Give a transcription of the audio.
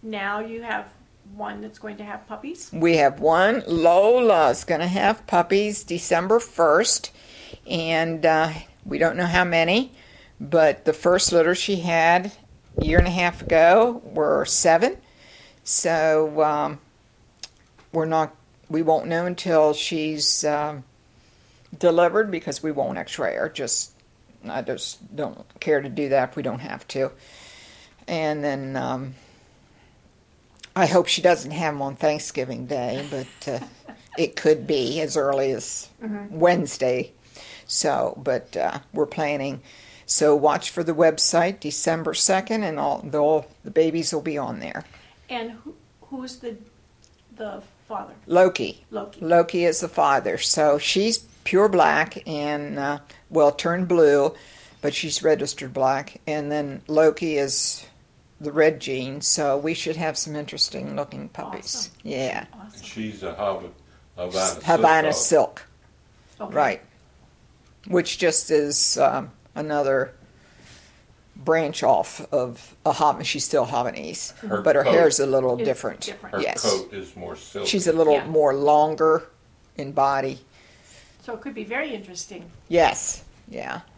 now you have one that's going to have puppies. We have one. Lola's going to have puppies December 1st, and we don't know how many, but the first litter she had a year and a half ago were 7. So we won't know until she's delivered, because we won't x-ray her. I just don't care to do that if we don't have to. And then I hope she doesn't have them on Thanksgiving Day, but it could be as early as Wednesday. So, but we're planning. So watch for the website December 2nd, and all the babies will be on there. And who's the father? Loki. Loki. Loki is the father. So she's pure black and, turned blue, but she's registered black. And then Loki is the red gene, so we should have some interesting looking puppies. Awesome. Yeah. Awesome. She's a Havana silk. Okay. Right. Which just is another branch off of a Havanese. She's still Havanese, but her hair's a little different. Her Yes. coat is more silky. She's a little more longer in body. So it could be very interesting. Yes. Yeah.